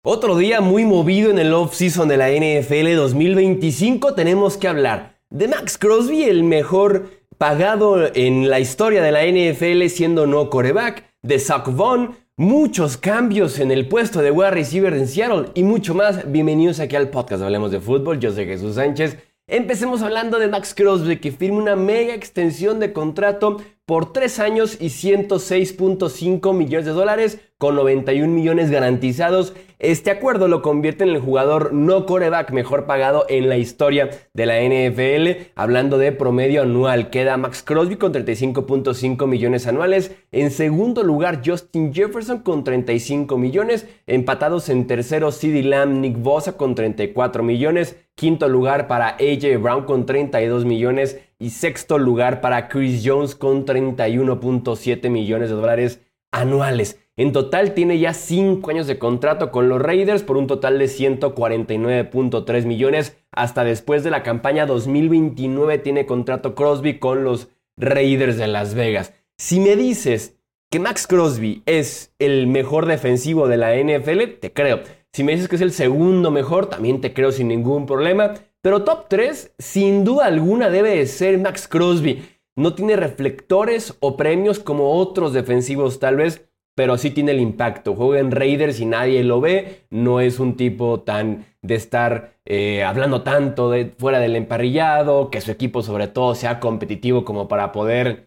Otro día muy movido en el off-season de la NFL 2025. Tenemos que hablar de Maxx Crosby, el mejor pagado en la historia de la NFL siendo no quarterback, de Zach Vaughn, muchos cambios en el puesto de wide receiver en Seattle y mucho más. Bienvenidos aquí al podcast Hablemos de Fútbol. Yo soy Jesús Sánchez. Empecemos hablando de Maxx Crosby, que firma una mega extensión de contrato por 3 años y $106.5 millones con 91 millones garantizados. Este acuerdo lo convierte en el jugador no quarterback mejor pagado en la historia de la NFL. Hablando de promedio anual, queda Maxx Crosby con 35.5 millones anuales. En segundo lugar, Justin Jefferson con 35 millones. Empatados en tercero, CeeDee Lamb, Nick Bosa con 34 millones. Quinto lugar para AJ Brown con 32 millones. Y sexto lugar para Chris Jones con 31.7 millones de dólares anuales. En total tiene ya 5 años de contrato con los Raiders por un total de 149.3 millones. Hasta después de la campaña 2029 tiene contrato Crosby con los Raiders de Las Vegas. Si me dices que Maxx Crosby es el mejor defensivo de la NFL, te creo. Si me dices que es el segundo mejor, también te creo sin ningún problema. Pero top 3, sin duda alguna, debe de ser Maxx Crosby. No tiene reflectores o premios como otros defensivos tal vez, pero sí tiene el impacto. Juega en Raiders y nadie lo ve. No es un tipo tan de estar hablando tanto fuera del emparrillado, que su equipo sobre todo sea competitivo como para poder,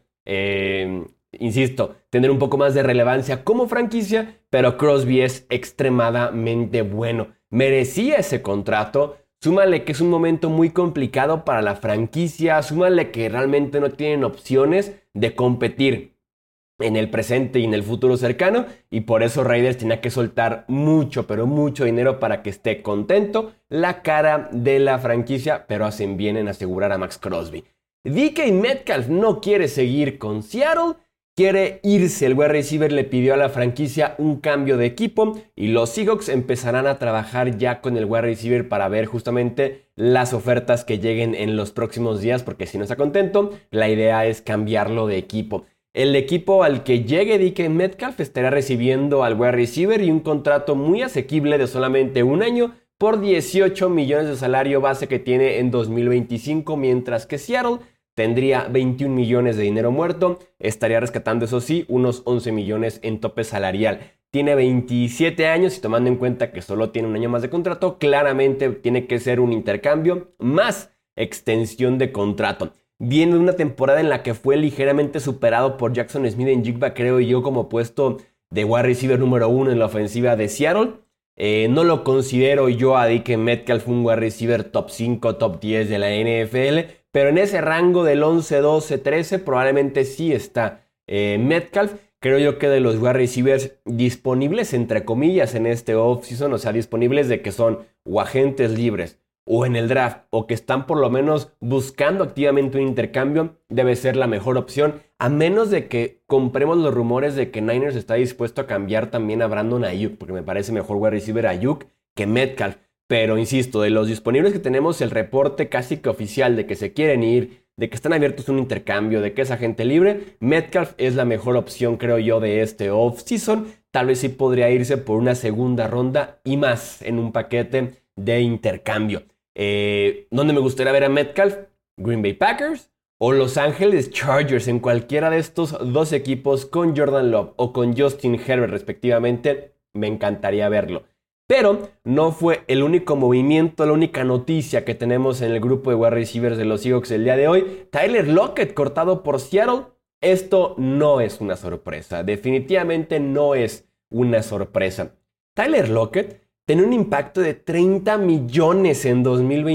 insisto, tener un poco más de relevancia como franquicia, pero Crosby es extremadamente bueno. Merecía ese contrato. Súmale que es un momento muy complicado para la franquicia, súmale que realmente no tienen opciones de competir en el presente y en el futuro cercano, y por eso Raiders tenía que soltar mucho, pero mucho dinero para que esté contento la cara de la franquicia, pero hacen bien en asegurar a Maxx Crosby. DK Metcalf no quiere seguir con Seattle, quiere irse. El wide receiver le pidió a la franquicia un cambio de equipo y los Seahawks empezarán a trabajar ya con el wide receiver para ver justamente las ofertas que lleguen en los próximos días, porque si no está contento, la idea es cambiarlo de equipo. El equipo al que llegue DK Metcalf estará recibiendo al wide receiver y un contrato muy asequible de solamente un año por 18 millones de salario base que tiene en 2025, mientras que Seattle tendría 21 millones de dinero muerto, estaría rescatando, eso sí, unos 11 millones en tope salarial. Tiene 27 años y tomando en cuenta que solo tiene un año más de contrato, claramente tiene que ser un intercambio más extensión de contrato. Viene de una temporada en la que fue ligeramente superado por Jackson Smith-Njigba, creo yo, como puesto de wide receiver número 1 en la ofensiva de Seattle. No lo considero yo a DK Metcalf un wide receiver top 5, top 10 de la NFL, pero en ese rango del 11, 12, 13 probablemente sí está Metcalf. Creo yo que de los wide receivers disponibles, entre comillas, en este offseason, o sea, disponibles de que son o agentes libres o en el draft, o que están por lo menos buscando activamente un intercambio, debe ser la mejor opción, a menos de que compremos los rumores de que Niners está dispuesto a cambiar también a Brandon Aiyuk, porque me parece mejor wide receiver Aiyuk que Metcalf. Pero insisto, de los disponibles que tenemos, el reporte casi que oficial de que se quieren ir, de que están abiertos a un intercambio, de que es agente libre, Metcalf es la mejor opción, creo yo, de este offseason. Tal vez sí podría irse por una segunda ronda y más en un paquete de intercambio. ¿Dónde me gustaría ver a Metcalf? Green Bay Packers o Los Angeles Chargers. En cualquiera de estos dos equipos con Jordan Love o con Justin Herbert respectivamente, me encantaría verlo. Pero no fue el único movimiento, la única noticia que tenemos en el grupo de wide receivers de los Seahawks el día de hoy. Tyler Lockett cortado por Seattle. Esto no es una sorpresa, definitivamente no es una sorpresa. Tyler Lockett tiene un impacto de 30 millones en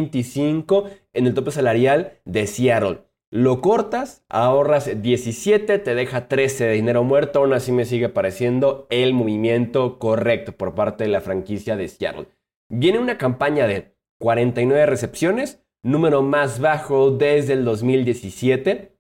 2025 en el tope salarial de Seattle. Lo cortas, ahorras 17, te deja 13 de dinero muerto. Aún así me sigue pareciendo el movimiento correcto por parte de la franquicia de Seattle. Viene una campaña de 49 recepciones, número más bajo desde el 2017.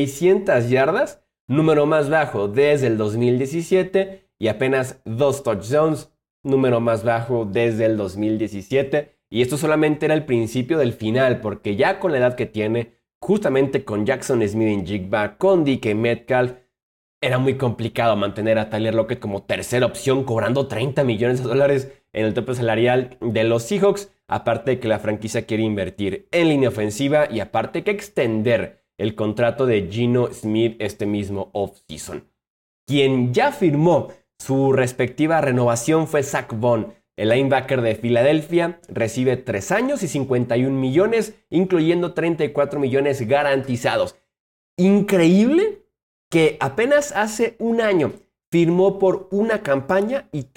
600 yardas, número más bajo desde el 2017. Y apenas 2 touchdowns, número más bajo desde el 2017. Y esto solamente era el principio del final, porque ya con la edad que tiene, justamente con Jackson Smith-Njigba, con DK Metcalf, era muy complicado mantener a Tyler Lockett como tercera opción, cobrando $30 millones en el tope salarial de los Seahawks, aparte de que la franquicia quiere invertir en línea ofensiva y aparte que extender el contrato de Geno Smith este mismo offseason. Quien ya firmó su respectiva renovación fue Zach Bond. El linebacker de Filadelfia recibe 3 años y 51 millones, incluyendo 34 millones garantizados. Increíble que apenas hace un año firmó por una campaña y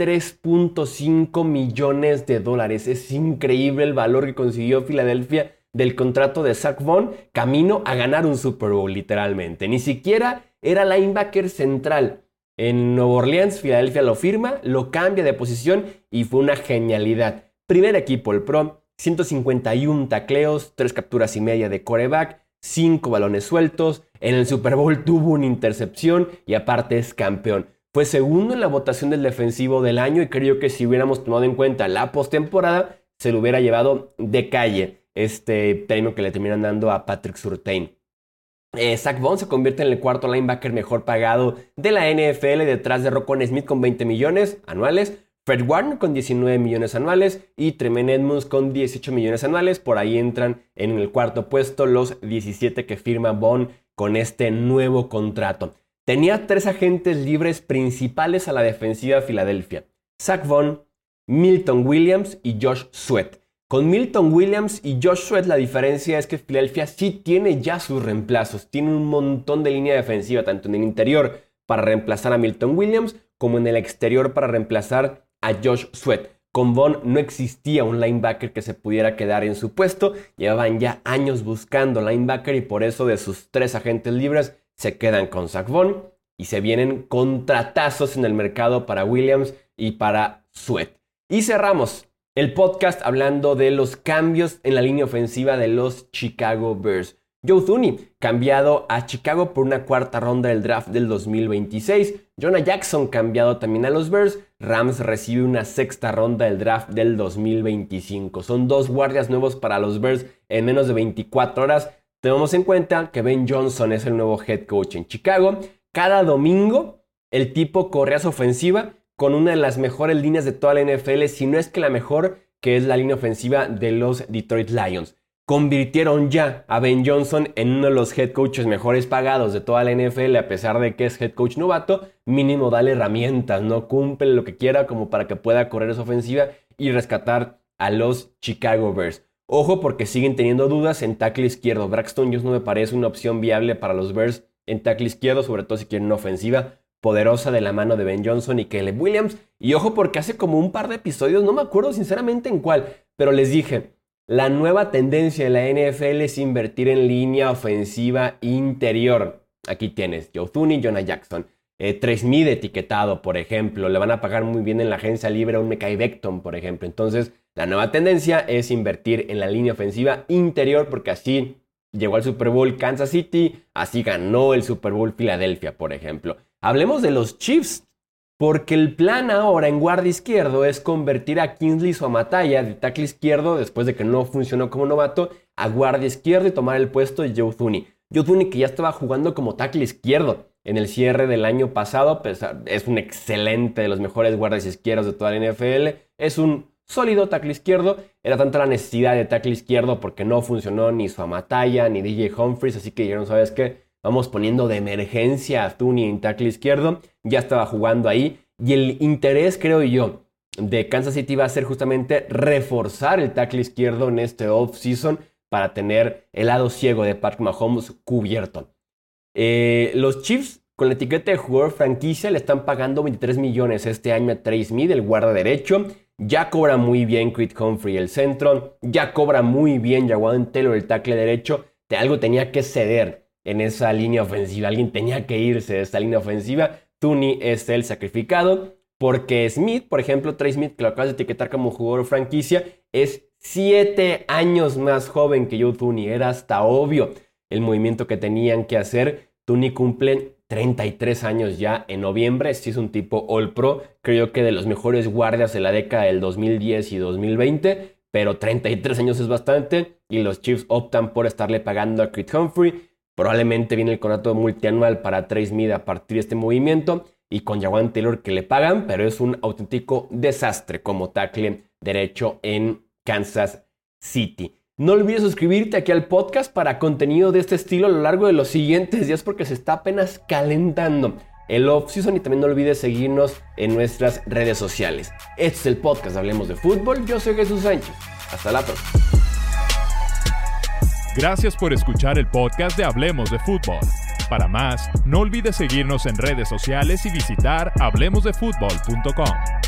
$3.5 millones. Es increíble el valor que consiguió Filadelfia del contrato de Zach Bond, camino a ganar un Super Bowl literalmente. Ni siquiera era linebacker central. En Nueva Orleans, Filadelfia lo firma, lo cambia de posición y fue una genialidad. Primer equipo, el Pro, 151 tacleos, 3 capturas y media de quarterback, 5 balones sueltos. En el Super Bowl tuvo una intercepción y aparte es campeón. Fue segundo en la votación del defensivo del año y creo que si hubiéramos tomado en cuenta la postemporada, se lo hubiera llevado de calle este premio que le terminan dando a Patrick Surtain. Zach Bond se convierte en el cuarto linebacker mejor pagado de la NFL detrás de Roquan Smith con 20 millones anuales, Fred Warner con 19 millones anuales y Tremaine Edmunds con 18 millones anuales. Por ahí entran en el cuarto puesto los 17 que firma Bond con este nuevo contrato. Tenía 3 agentes libres principales a la defensiva de Filadelfia: Zach Bond, Milton Williams y Josh Sweat. Con Milton Williams y Josh Sweat la diferencia es que Filadelfia sí tiene ya sus reemplazos. Tiene un montón de línea defensiva, tanto en el interior para reemplazar a Milton Williams como en el exterior para reemplazar a Josh Sweat. Con Bond no existía un linebacker que se pudiera quedar en su puesto. Llevaban ya años buscando linebacker y por eso de sus 3 agentes libres se quedan con Zach Bond y se vienen contratazos en el mercado para Williams y para Sweat. Y cerramos el podcast hablando de los cambios en la línea ofensiva de los Chicago Bears. Joe Thuney, cambiado a Chicago por una 4ª ronda del draft del 2026. Jonah Jackson, cambiado también a los Bears. Rams recibe una 6ª ronda del draft del 2025. Son 2 guardias nuevos para los Bears en menos de 24 horas. Tenemos en cuenta que Ben Johnson es el nuevo head coach en Chicago. Cada domingo el tipo corre a su ofensiva con una de las mejores líneas de toda la NFL, si no es que la mejor, que es la línea ofensiva de los Detroit Lions. Convirtieron ya a Ben Johnson en uno de los head coaches mejores pagados de toda la NFL, a pesar de que es head coach novato. Mínimo dale herramientas, no cumple lo que quiera como para que pueda correr esa ofensiva y rescatar a los Chicago Bears. Ojo, porque siguen teniendo dudas en tackle izquierdo. Braxton Jones no me parece una opción viable para los Bears en tackle izquierdo, sobre todo si quieren una ofensiva poderosa de la mano de Ben Johnson y Caleb Williams. Y ojo, porque hace como un par de episodios, no me acuerdo sinceramente en cuál, pero les dije, la nueva tendencia de la NFL es invertir en línea ofensiva interior. Aquí tienes Joe Thuney, Jonah Jackson, Trey Smith etiquetado, por ejemplo. Le van a pagar muy bien en la agencia libre a un Mekhi Becton, por ejemplo. Entonces, la nueva tendencia es invertir en la línea ofensiva interior, porque así llegó al Super Bowl Kansas City, así ganó el Super Bowl Filadelfia, por ejemplo. Hablemos de los Chiefs, porque el plan ahora en guardia izquierdo es convertir a Kingsley Suamataia de tackle izquierdo, después de que no funcionó como novato, a guardia izquierdo y tomar el puesto de Joe Thuney. Joe Thuney, que ya estaba jugando como tackle izquierdo en el cierre del año pasado, pues es un excelente, de los mejores guardias izquierdos de toda la NFL, es un sólido tackle izquierdo. Era tanta la necesidad de tackle izquierdo porque no funcionó ni Suamataia ni DJ Humphries, así que dijeron, ¿sabes qué? Vamos poniendo de emergencia a Thuney en tackle izquierdo. Ya estaba jugando ahí. Y el interés, creo yo, de Kansas City va a ser justamente reforzar el tackle izquierdo en este off-season para tener el lado ciego de Patrick Mahomes cubierto. Los Chiefs, con la etiqueta de jugador franquicia, le están pagando 23 millones este año a Trey Smith, el guarda derecho. Ya cobra muy bien Creed Humphrey, el centro. Ya cobra muy bien Jawaan Taylor, el tackle derecho. Algo tenía que ceder en esa línea ofensiva. Alguien tenía que irse de esta línea ofensiva. Thuney es el sacrificado. Porque Smith, por ejemplo, Trey Smith, que lo acabas de etiquetar como jugador franquicia, es 7 años más joven que Joe Thuney. Era hasta obvio el movimiento que tenían que hacer. Thuney cumple 33 años ya en noviembre. Sí es un tipo All Pro. Creo que de los mejores guardias de la década del 2010 y 2020. Pero 33 años es bastante. Y los Chiefs optan por estarle pagando a Creed Humphrey Probablemente viene el contrato multianual para Trey Smith a partir de este movimiento y con Jawaan Taylor que le pagan, pero es un auténtico desastre como tackle derecho en Kansas City. No olvides suscribirte aquí al podcast para contenido de este estilo a lo largo de los siguientes días porque se está apenas calentando el off-season y también no olvides seguirnos en nuestras redes sociales. Este es el podcast Hablemos de Fútbol. Yo soy Jesús Sánchez. Hasta la próxima. Gracias por escuchar el podcast de Hablemos de Fútbol. Para más, no olvides seguirnos en redes sociales y visitar hablemosdefutbol.com.